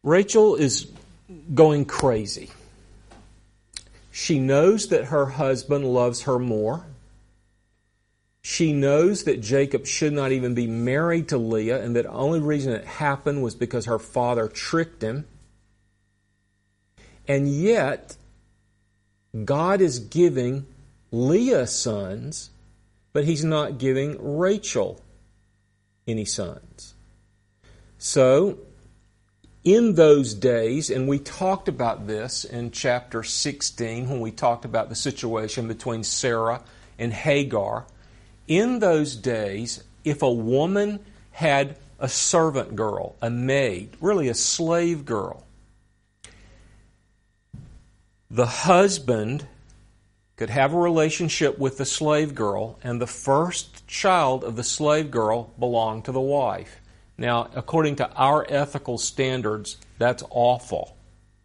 Rachel is going crazy. She knows that her husband loves her more. She knows that Jacob should not even be married to Leah, and that the only reason it happened was because her father tricked him. And yet, God is giving Leah sons, but He's not giving Rachel any sons. So, in those days, and we talked about this in chapter 16 when we talked about the situation between Sarah and Hagar. In those days, if a woman had a servant girl, a maid, really a slave girl, the husband could have a relationship with the slave girl, and the first child of the slave girl belonged to the wife. Now, according to our ethical standards, that's awful.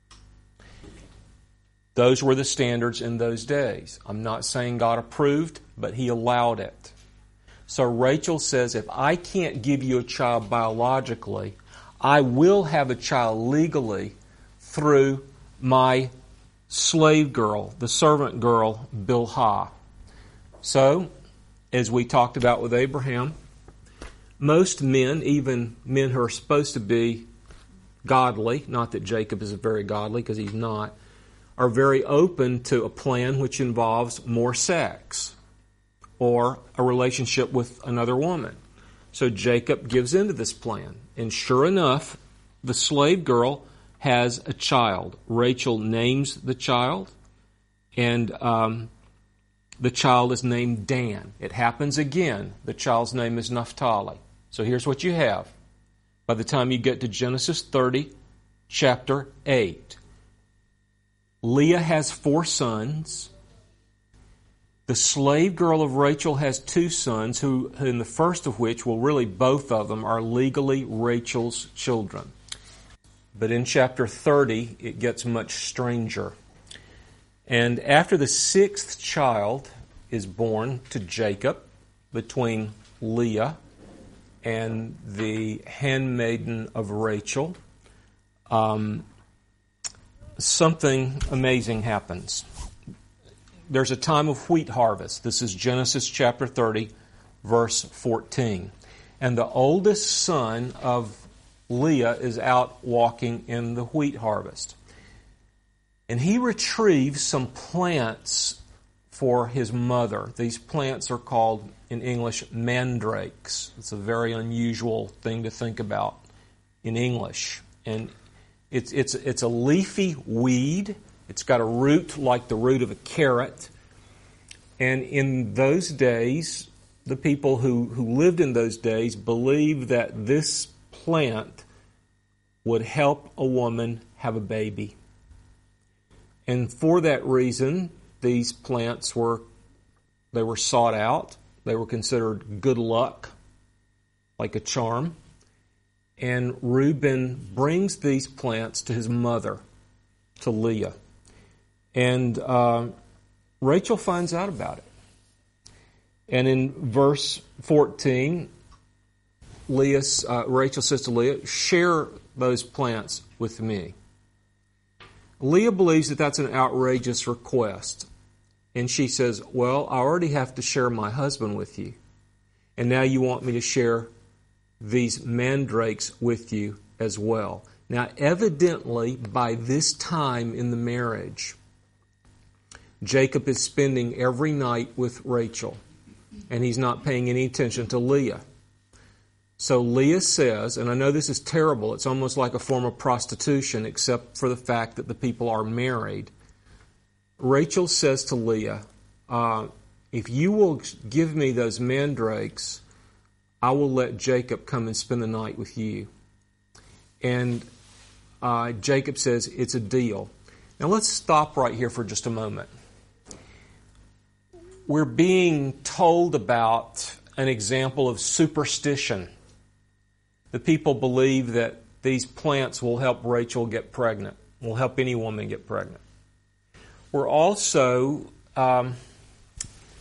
Those were the standards in those days. I'm not saying God approved, but He allowed it. So Rachel says, if I can't give you a child biologically, I will have a child legally through my slave girl, the servant girl, Bilhah. So, as we talked about with Abraham, most men, even men who are supposed to be godly, not that Jacob is very godly because he's not, are very open to a plan which involves more sex or a relationship with another woman. So Jacob gives into this plan. And sure enough, the slave girl has a child. Rachel names the child, and the child is named Dan. It happens again. The child's name is Naphtali. So here's what you have. By the time you get to Genesis 30, chapter 8, Leah has 4 sons. The slave girl of Rachel has 2 sons, who in the first of which, well, really both of them are legally Rachel's children. But in chapter 30, it gets much stranger. And after the 6th child is born to Jacob, between Leah and the handmaiden of Rachel, something amazing happens. There's a time of wheat harvest. This is Genesis chapter 30, verse 14. And the oldest son of Leah is out walking in the wheat harvest. And he retrieves some plants for his mother. These plants are called, in English, mandrakes. It's a very unusual thing to think about in English. And it's a leafy weed. It's got a root like the root of a carrot. And in those days, the people who lived in those days believed that this plant would help a woman have a baby. And for that reason, these plants were sought out. They were considered good luck, like a charm. And Reuben brings these plants to his mother, to Leah. And Rachel finds out about it. And in verse 14, Rachel says to Leah, share those plants with me. Leah believes that that's an outrageous request. And she says, well, I already have to share my husband with you. And now you want me to share these mandrakes with you as well. Now, evidently, by this time in the marriage, Jacob is spending every night with Rachel, and he's not paying any attention to Leah. So Leah says, and I know this is terrible, it's almost like a form of prostitution, except for the fact that the people are married. Rachel says to Leah, if you will give me those mandrakes, I will let Jacob come and spend the night with you. And Jacob says, it's a deal. Now let's stop right here for just a moment. We're being told about an example of superstition. The people believe that these plants will help Rachel get pregnant, will help any woman get pregnant. We're also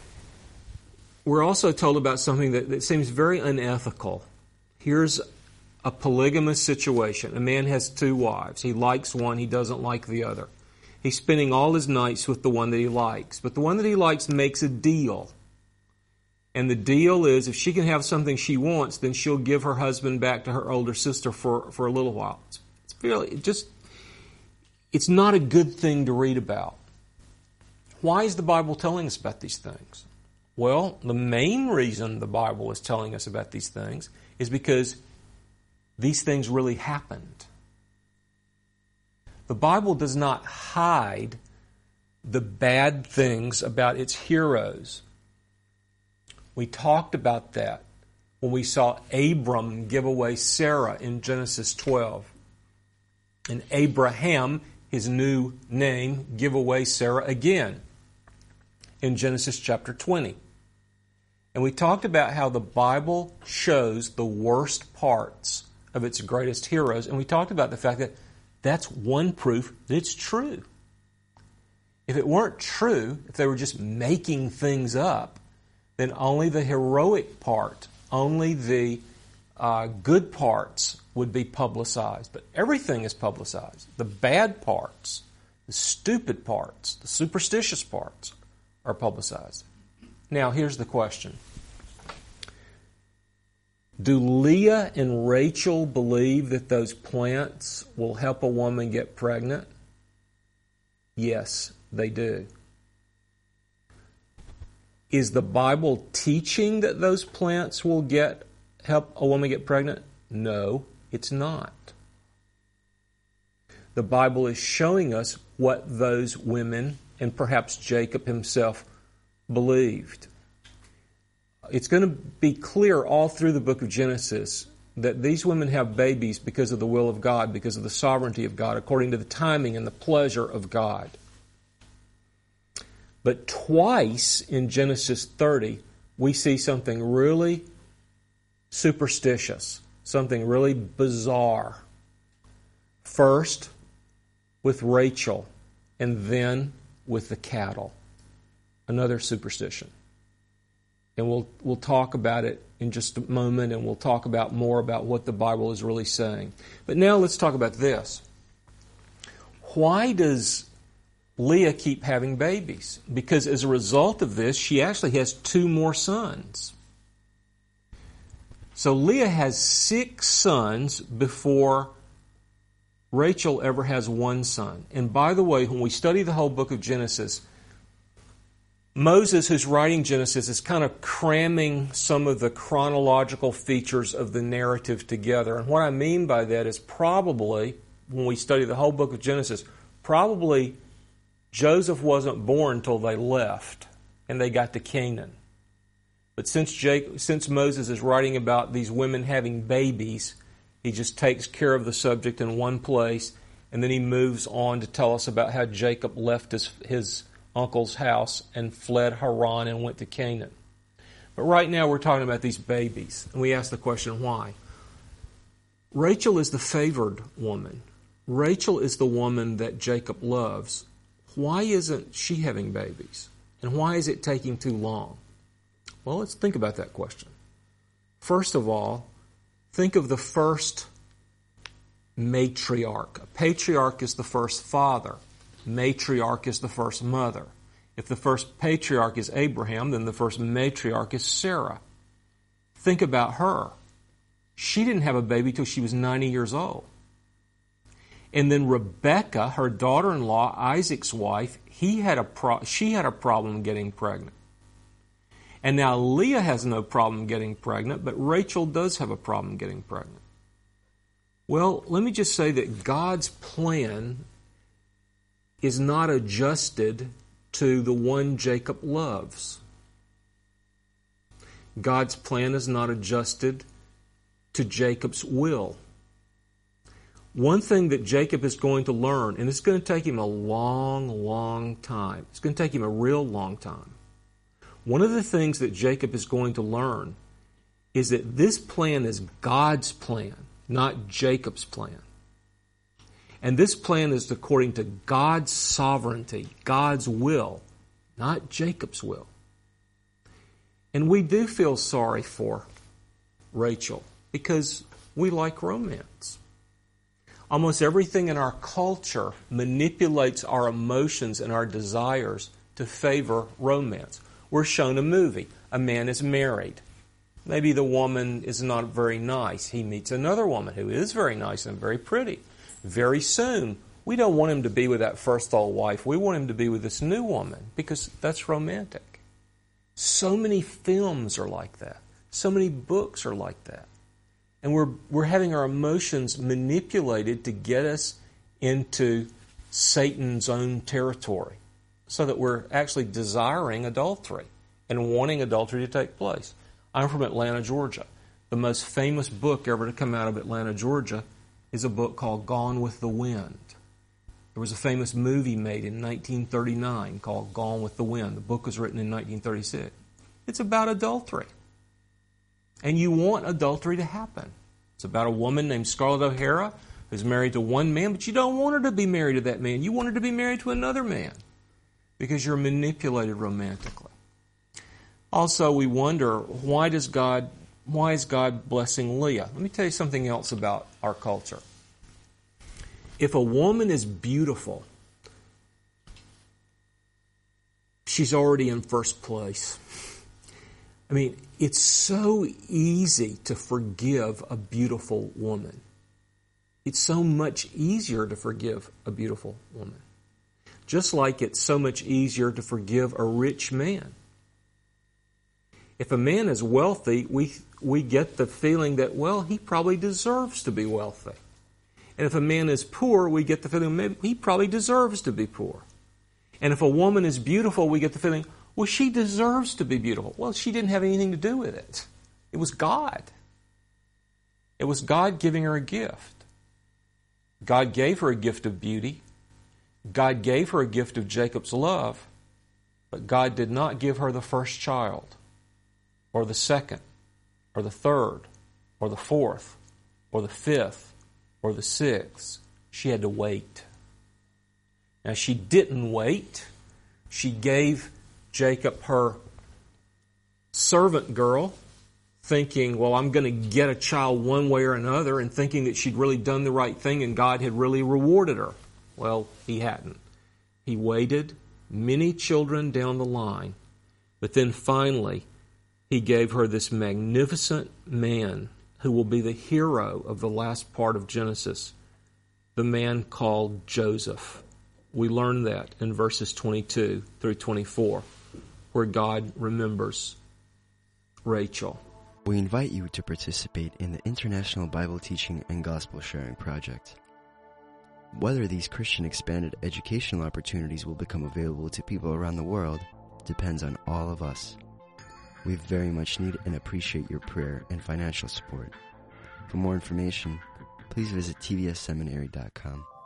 told about something that seems very unethical. Here's a polygamous situation. A man has two wives. He likes one, he doesn't like the other. He's spending all his nights with the one that he likes. But the one that he likes makes a deal. And the deal is if she can have something she wants, then she'll give her husband back to her older sister for a little while. It's not a good thing to read about. Why is the Bible telling us about these things? Well, the main reason the Bible is telling us about these things is because these things really happened. The Bible does not hide the bad things about its heroes. We talked about that when we saw Abram give away Sarah in Genesis 12. And Abraham, his new name, give away Sarah again in Genesis chapter 20. And we talked about how the Bible shows the worst parts of its greatest heroes. And we talked about the fact that that's one proof that it's true. If it weren't true, if they were just making things up, then only the heroic part, only the good parts would be publicized. But everything is publicized. The bad parts, the stupid parts, the superstitious parts are publicized. Now, here's the question. Do Leah and Rachel believe that those plants will help a woman get pregnant? Yes, they do. Is the Bible teaching that those plants will help a woman get pregnant? No, it's not. The Bible is showing us what those women, and perhaps Jacob himself, believed. It's going to be clear all through the book of Genesis that these women have babies because of the will of God, because of the sovereignty of God, according to the timing and the pleasure of God. But twice in Genesis 30, we see something really superstitious, something really bizarre. First, with Rachel, and then with the cattle. Another superstition. And we'll talk about it in just a moment, and we'll talk about more about what the Bible is really saying. But now let's talk about this. Why does Leah keep having babies? Because as a result of this, she actually has 2 more sons. So Leah has 6 sons before Rachel ever has 1 son. And by the way, when we study the whole book of Genesis, Moses, who's writing Genesis, is kind of cramming some of the chronological features of the narrative together. And what I mean by that is probably, when we study the whole book of Genesis, probably Joseph wasn't born until they left and they got to Canaan. But since Moses is writing about these women having babies, he just takes care of the subject in one place, and then he moves on to tell us about how Jacob left his uncle's house and fled Haran and went to Canaan. But right now we're talking about these babies, and we ask the question, why? Rachel is the favored woman. Rachel is the woman that Jacob loves. Why isn't she having babies? And why is it taking too long? Well, let's think about that question. First of all, think of the first matriarch. A patriarch is the first father. Matriarch is the first mother. If the first patriarch is Abraham, then the first matriarch is Sarah. Think about her. She didn't have a baby till she was 90 years old. And then Rebekah, her daughter-in-law, Isaac's wife, she had a problem getting pregnant. And now Leah has no problem getting pregnant, but Rachel does have a problem getting pregnant. Well, let me just say that God's plan is not adjusted to the one Jacob loves. God's plan is not adjusted to Jacob's will. One thing that Jacob is going to learn, and it's going to take him a long, long time. It's going to take him a real long time. One of the things that Jacob is going to learn is that this plan is God's plan, not Jacob's plan. And this plan is according to God's sovereignty, God's will, not Jacob's will. And we do feel sorry for Rachel because we like romance. Almost everything in our culture manipulates our emotions and our desires to favor romance. We're shown a movie. A man is married. Maybe the woman is not very nice. He meets another woman who is very nice and very pretty. Very soon, we don't want him to be with that first old wife. We want him to be with this new woman because that's romantic. So many films are like that. So many books are like that. And we're having our emotions manipulated to get us into Satan's own territory so that we're actually desiring adultery and wanting adultery to take place. I'm from Atlanta, Georgia. The most famous book ever to come out of Atlanta, Georgia is a book called Gone with the Wind. There was a famous movie made in 1939 called Gone with the Wind. The book was written in 1936. It's about adultery. And you want adultery to happen. It's about a woman named Scarlett O'Hara who's married to one man, but you don't want her to be married to that man. You want her to be married to another man because you're manipulated romantically. Also, we wonder, why is God blessing Leah? Let me tell you something else about our culture. If a woman is beautiful, she's already in first place. I mean, it's so easy to forgive a beautiful woman. It's so much easier to forgive a beautiful woman. Just like it's so much easier to forgive a rich man. If a man is wealthy, we get the feeling that, well, he probably deserves to be wealthy. And if a man is poor, we get the feeling maybe he probably deserves to be poor. And if a woman is beautiful, we get the feeling, well, she deserves to be beautiful. Well, she didn't have anything to do with it. It was God. It was God giving her a gift. God gave her a gift of beauty. God gave her a gift of Jacob's love. But God did not give her the first child, or the second, or the third, or the fourth, or the fifth, or the sixth. She had to wait. Now, she didn't wait. She gave Jacob her servant girl, thinking, well, I'm going to get a child one way or another, and thinking that she'd really done the right thing and God had really rewarded her. Well, he hadn't. He waited many children down the line, but then finally he gave her this magnificent man who will be the hero of the last part of Genesis, the man called Joseph. We learn that in verses 22 through 24, where God remembers Rachel. We invite you to participate in the International Bible Teaching and Gospel Sharing Project. Whether these Christian expanded educational opportunities will become available to people around the world depends on all of us. We very much need and appreciate your prayer and financial support. For more information, please visit tvsseminary.com.